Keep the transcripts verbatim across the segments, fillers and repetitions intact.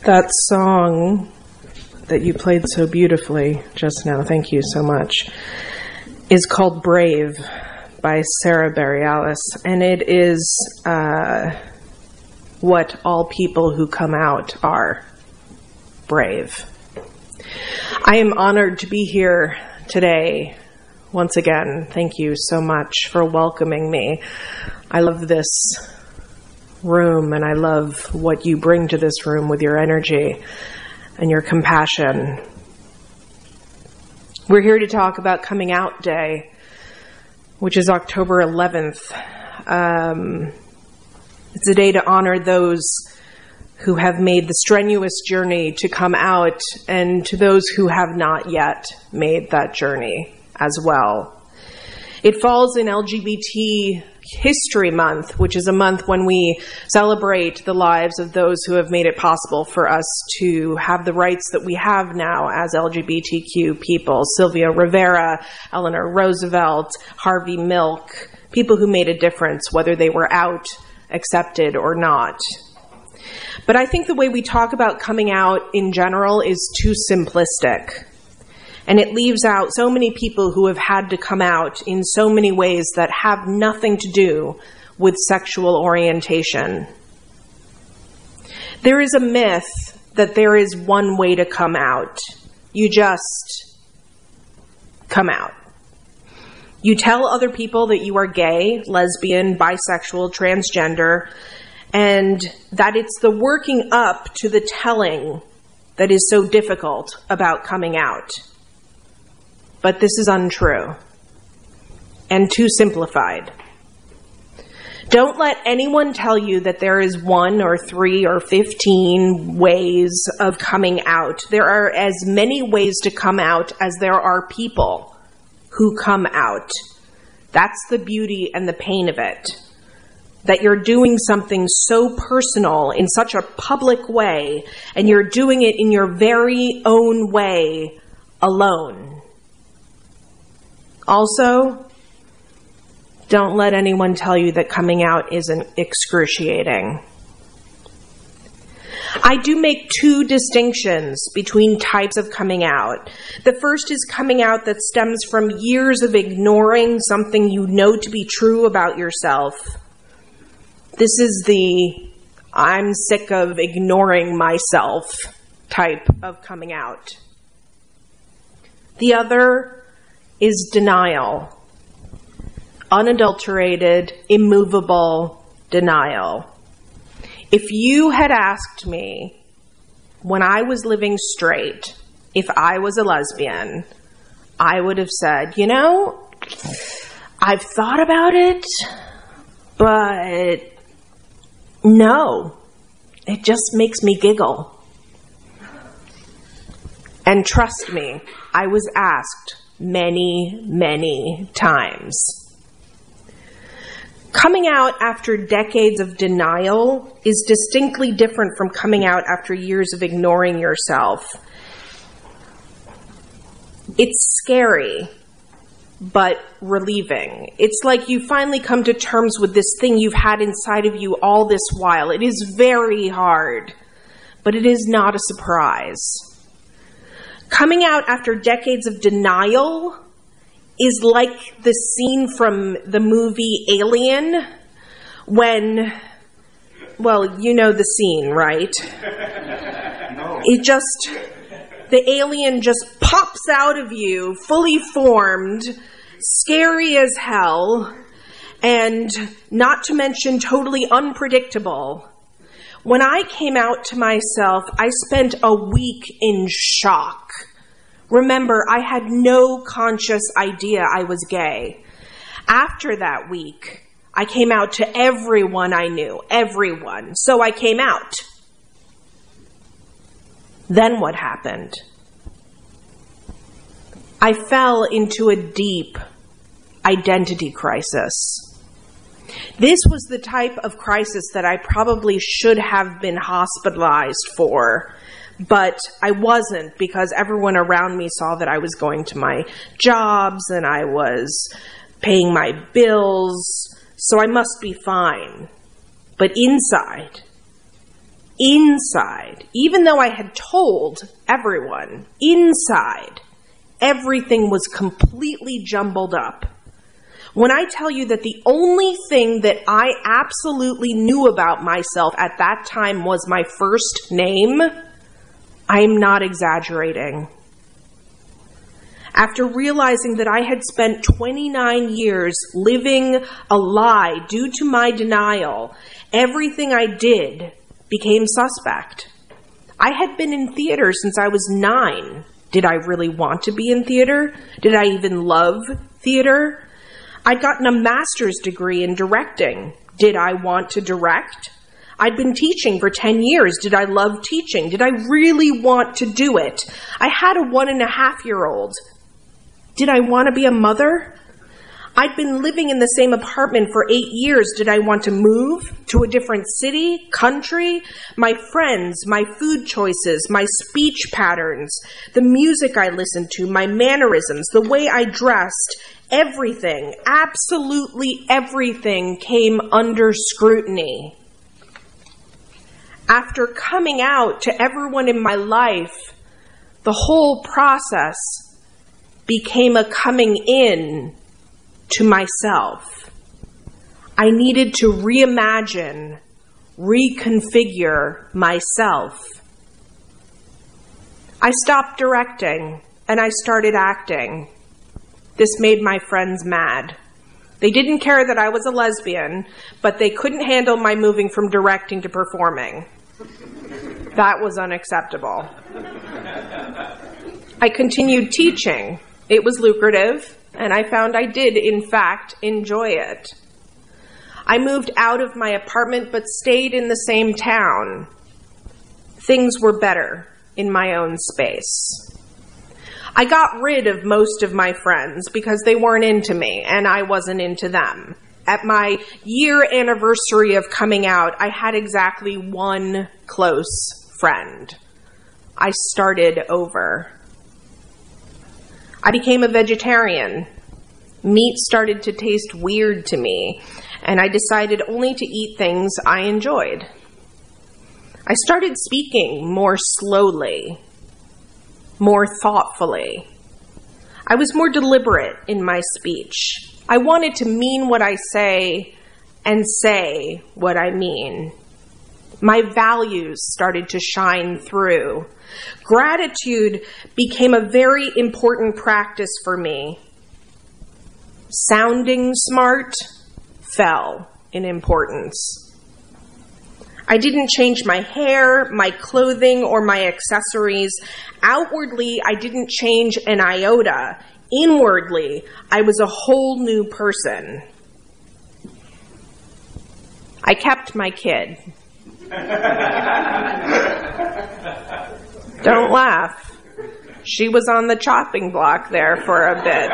That song that you played so beautifully just now, thank you so much, is called Brave by Sarah Bareilles, and it is uh, what all people who come out are, brave. I am honored to be here today once again. Thank you so much for welcoming me. I love this room, and I love what you bring to this room with your energy and your compassion. We're here to talk about Coming Out Day, which is October eleventh. Um, it's a day to honor those who have made the strenuous journey to come out, and to those who have not yet made that journey as well. It falls in L G B T History Month, which is a month when we celebrate the lives of those who have made it possible for us to have the rights that we have now as L G B T Q people. Sylvia Rivera, Eleanor Roosevelt, Harvey Milk, people who made a difference, whether they were out, accepted, or not. But I think the way we talk about coming out in general is too simplistic. And it leaves out so many people who have had to come out in so many ways that have nothing to do with sexual orientation. There is a myth that there is one way to come out. You just come out. You tell other people that you are gay, lesbian, bisexual, transgender, and that it's the working up to the telling that is so difficult about coming out. But this is untrue and too simplified. Don't let anyone tell you that there is one or three or fifteen ways of coming out. There are as many ways to come out as there are people who come out. That's the beauty and the pain of it. That you're doing something so personal in such a public way, and you're doing it in your very own way alone. Also, don't let anyone tell you that coming out isn't excruciating. I do make two distinctions between types of coming out. The first is coming out that stems from years of ignoring something you know to be true about yourself. This is the I'm sick of ignoring myself type of coming out. The other is denial. Unadulterated, immovable denial. If you had asked me when I was living straight, if I was a lesbian, I would have said, you know, I've thought about it, but no, it just makes me giggle. And trust me, I was asked many, many times. Coming out after decades of denial is distinctly different from coming out after years of ignoring yourself. It's scary, but relieving. It's like you finally come to terms with this thing you've had inside of you all this while. It is very hard, but it is not a surprise. Coming out after decades of denial is like the scene from the movie Alien when, well, you know the scene, right? No. It just, the alien just pops out of you, fully formed, scary as hell, and not to mention totally unpredictable. When I came out to myself, I spent a week in shock. Remember, I had no conscious idea I was gay. After that week, I came out to everyone I knew, everyone. So I came out. Then what happened? I fell into a deep identity crisis. This was the type of crisis that I probably should have been hospitalized for, but I wasn't, because everyone around me saw that I was going to my jobs and I was paying my bills, so I must be fine. But inside, inside, even though I had told everyone, inside, everything was completely jumbled up. When I tell you that the only thing that I absolutely knew about myself at that time was my first name, I'm not exaggerating. After realizing that I had spent twenty-nine years living a lie due to my denial, everything I did became suspect. I had been in theater since I was nine. Did I really want to be in theater? Did I even love theater? I'd gotten a master's degree in directing. Did I want to direct? I'd been teaching for ten years. Did I love teaching? Did I really want to do it? I had a one and a half year old. Did I want to be a mother? I'd been living in the same apartment for eight years. Did I want to move to a different city, country? My friends, my food choices, my speech patterns, the music I listened to, my mannerisms, the way I dressed, everything, absolutely everything came under scrutiny. After coming out to everyone in my life, the whole process became a coming in to myself. I needed to reimagine, reconfigure myself. I stopped directing and I started acting. This made my friends mad. They didn't care that I was a lesbian, but they couldn't handle my moving from directing to performing. That was unacceptable. I continued teaching. It was lucrative, and I found I did, in fact, enjoy it. I moved out of my apartment but stayed in the same town. Things were better in my own space. I got rid of most of my friends because they weren't into me, and I wasn't into them. At my year anniversary of coming out, I had exactly one close friend. I started over. I became a vegetarian. Meat started to taste weird to me, and I decided only to eat things I enjoyed. I started speaking more slowly, more thoughtfully. I was more deliberate in my speech. I wanted to mean what I say and say what I mean. My values started to shine through. Gratitude became a very important practice for me. Sounding smart fell in importance. I didn't change my hair, my clothing, or my accessories. Outwardly, I didn't change an iota. Inwardly, I was a whole new person. I kept my kid. Don't laugh. She was on the chopping block there for a bit.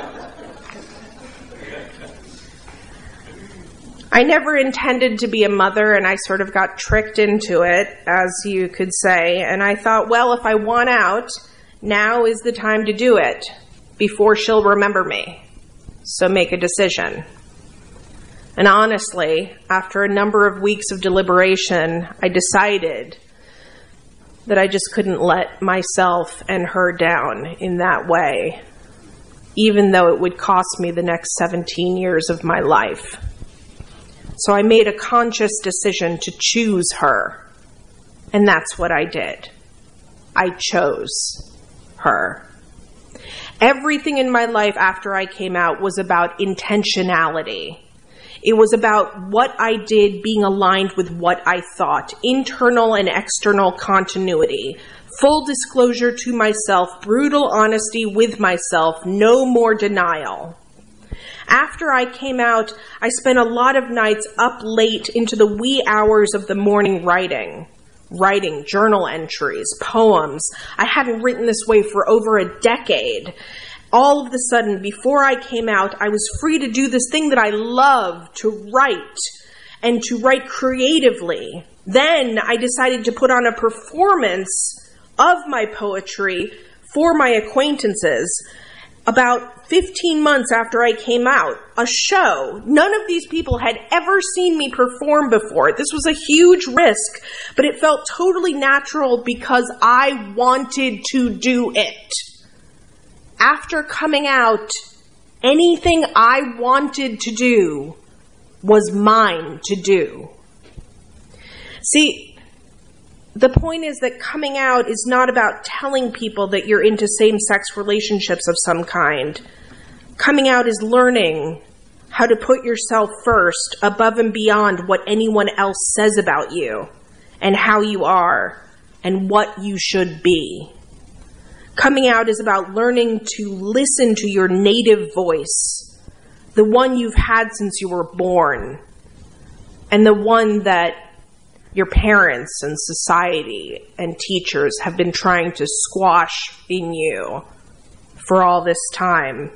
I never intended to be a mother, and I sort of got tricked into it, as you could say, and I thought, well, if I want out, now is the time to do it, before she'll remember me. So make a decision. And honestly, after a number of weeks of deliberation, I decided that I just couldn't let myself and her down in that way, even though it would cost me the next seventeen years of my life. So I made a conscious decision to choose her, and that's what I did. I chose her. Everything in my life after I came out was about intentionality. It was about what I did being aligned with what I thought, internal and external continuity, full disclosure to myself, brutal honesty with myself, no more denial. After I came out, I spent a lot of nights up late into the wee hours of the morning writing. Writing journal entries, poems. I hadn't written this way for over a decade. All of a sudden, before I came out, I was free to do this thing that I love, to write, and to write creatively. Then I decided to put on a performance of my poetry for my acquaintances, about fifteen months after I came out, a show. None of these people had ever seen me perform before. This was a huge risk, but it felt totally natural because I wanted to do it. After coming out, anything I wanted to do was mine to do. See, the point is that coming out is not about telling people that you're into same-sex relationships of some kind. Coming out is learning how to put yourself first, above and beyond what anyone else says about you, and how you are, and what you should be. Coming out is about learning to listen to your native voice, the one you've had since you were born, and the one that your parents and society and teachers have been trying to squash in you for all this time.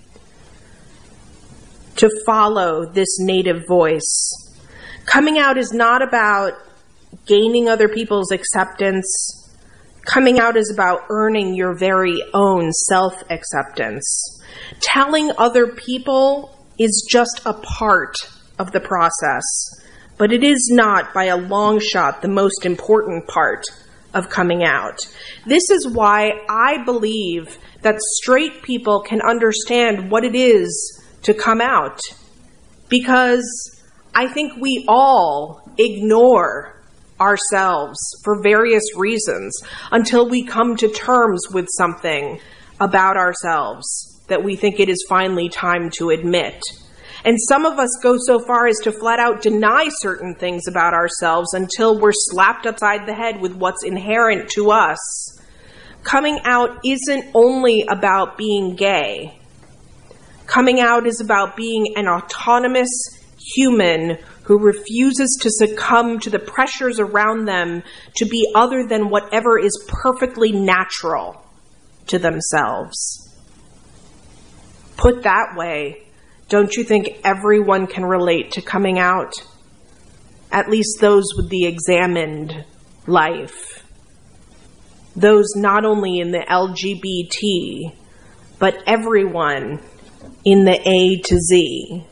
To follow this native voice. Coming out is not about gaining other people's acceptance. Coming out is about earning your very own self-acceptance. Telling other people is just a part of the process, but it is not by a long shot the most important part of coming out. This is why I believe that straight people can understand what it is to come out, because I think we all ignore ourselves for various reasons until we come to terms with something about ourselves that we think it is finally time to admit. And some of us go so far as to flat out deny certain things about ourselves until we're slapped upside the head with what's inherent to us. Coming out isn't only about being gay. Coming out is about being an autonomous human who refuses to succumb to the pressures around them to be other than whatever is perfectly natural to themselves. Put that way, don't you think everyone can relate to coming out? At least those with the examined life. Those not only in the L G B T, but everyone in the A to Z.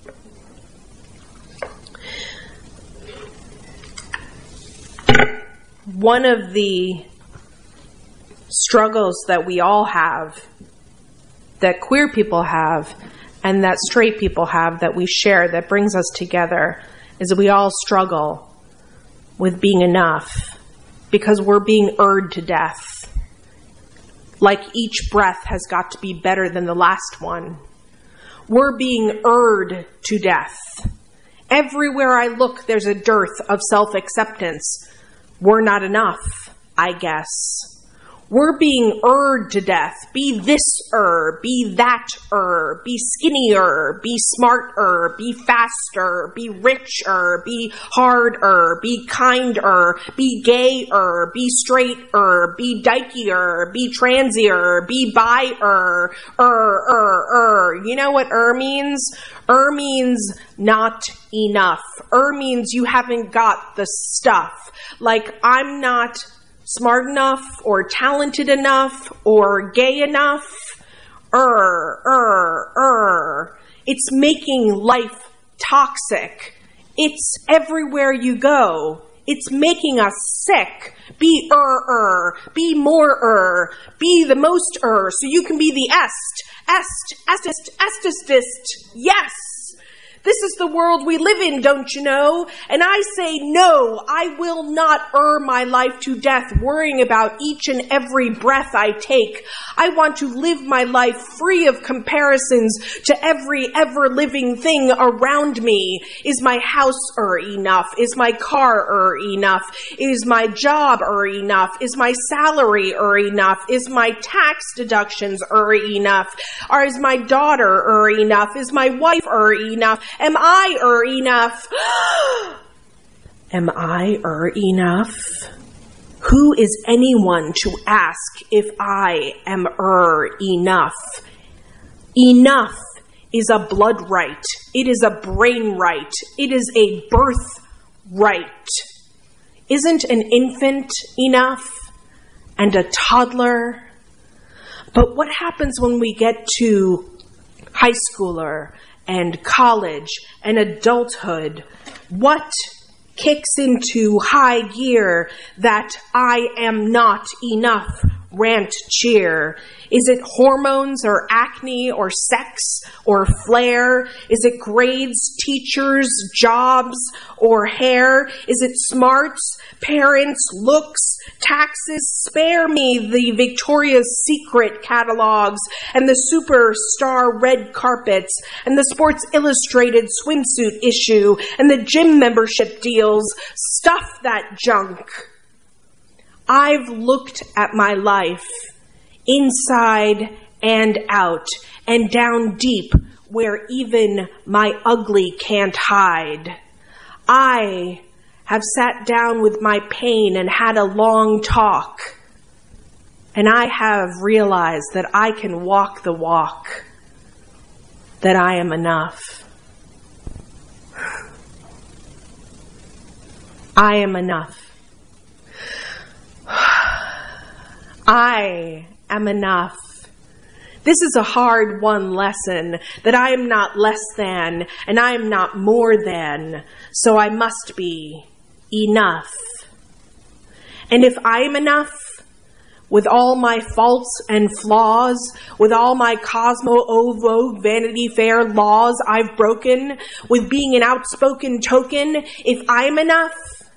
One of the struggles that we all have, that queer people have, and that straight people have, that we share, that brings us together, is that we all struggle with being enough because we're being erred to death. Like each breath has got to be better than the last one. We're being erred to death. Everywhere I look, there's a dearth of self-acceptance. We're not enough, I guess. We're being erred to death. Be this-er, be that-er, be skinnier, be smarter, be faster, be richer, be harder, be kinder, be gayer, be straighter, be dykier, be transier, be bi-er, er, er, er. You know what er means? Er means not enough. Er means you haven't got the stuff. Like, I'm not smart enough, or talented enough, or gay enough. Er, er, er. It's making life toxic. It's everywhere you go. It's making us sick. Be er-er. Be more-er. Be the most-er, so you can be the est. Est, estest, estestist. Yes! This is the world we live in, don't you know? And I say, no, I will not err my life to death worrying about each and every breath I take. I want to live my life free of comparisons to every ever-living thing around me. Is my house er enough? Is my car er enough? Is my job er enough? Is my salary er enough? Is my tax deductions er enough? Or is my daughter er enough? Is my wife er enough? Am I er enough? Am I er enough? Who is anyone to ask if I am er enough? Enough is a blood right. It is a brain right. It is a birth right. Isn't an infant enough? And a toddler? But what happens when we get to high schooler and college and adulthood? What kicks into high gear that I am not enough rant cheer? Is it hormones or acne or sex or flair? Is it grades, teachers, jobs, or hair? Is it smarts, parents, looks, taxes? Spare me the Victoria's Secret catalogs and the superstar red carpets and the Sports Illustrated swimsuit issue and the gym membership deals. Stuff that junk. I've looked at my life inside and out and down deep where even my ugly can't hide. I have sat down with my pain and had a long talk, and I have realized that I can walk the walk, that I am enough. I am enough. I am enough. This is a hard won lesson, that I am not less than and I am not more than, so I must be enough. And if I am enough, with all my faults and flaws, with all my Cosmo Ovo Vanity Fair laws I've broken, with being an outspoken token, if I am enough,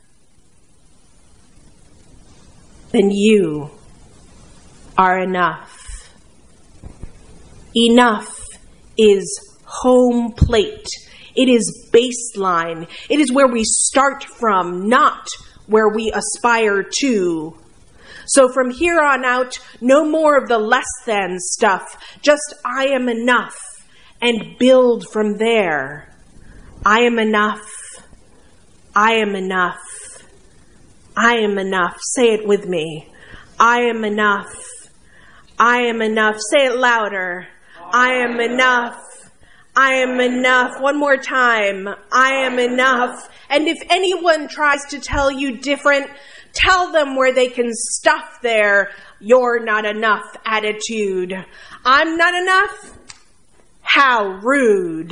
then you are enough. Enough is home plate. It is baseline. It is where we start from, not where we aspire to. So from here on out, no more of the less than stuff. Just I am enough, and build from there. I am enough. I am enough. I am enough. Say it with me. I am enough. I am enough. Say it louder. I am enough. I am enough. One more time. I am enough. And if anyone tries to tell you different, tell them where they can stuff their "you're not enough" attitude. I'm not enough? How rude.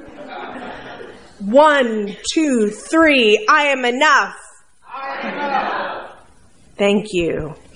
One, two, three. I am enough. I am enough. Thank you.